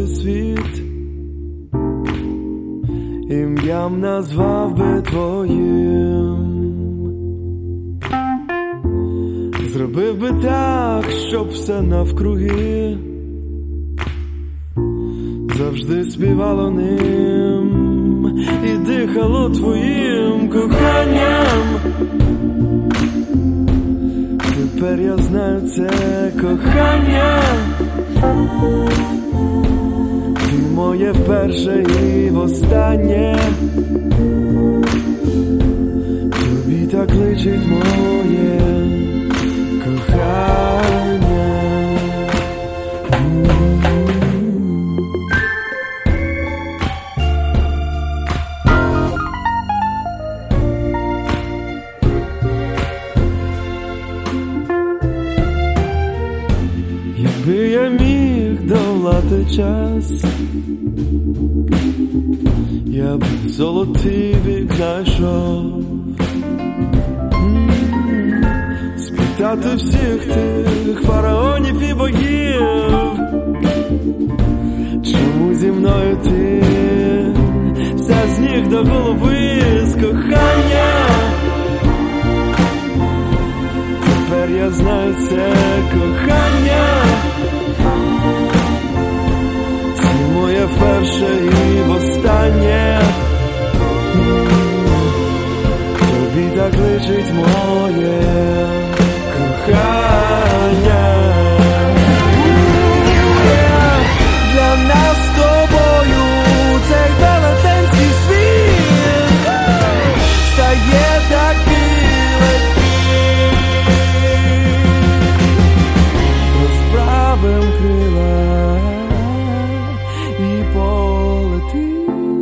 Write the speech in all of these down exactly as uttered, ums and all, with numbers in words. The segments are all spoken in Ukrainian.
би світ, ім'ям назвав би твоїм. Зробив би так, щоб все навкруги завжди співало ним і дихало твоїм коханням. Тепер я знаю це кохання. Ти моє вперше і востаннє. Тобі так личить моє кохання. Якби я міг долати час, я б золотий вік знайшов. Спитати всіх тих фараонів і богів, чому зі мною ти вся з ніг до голови з кохання. Тепер я знаю це кохання. Це моє вперше і востаннє. Тобі так личить моє кохання. Для нас з тобою цей велетенський світ стає такий легкий. Розправим крила і полетим.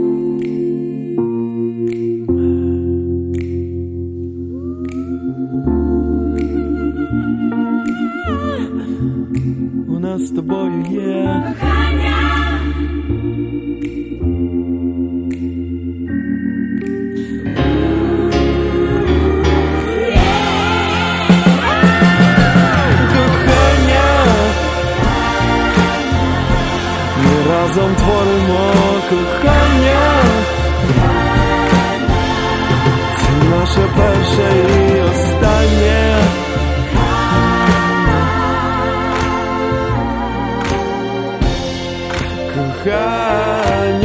У нас з тобою є кохання. Кохання. Ми разом творимо кохання. Це наше перше і останнє. Кохання.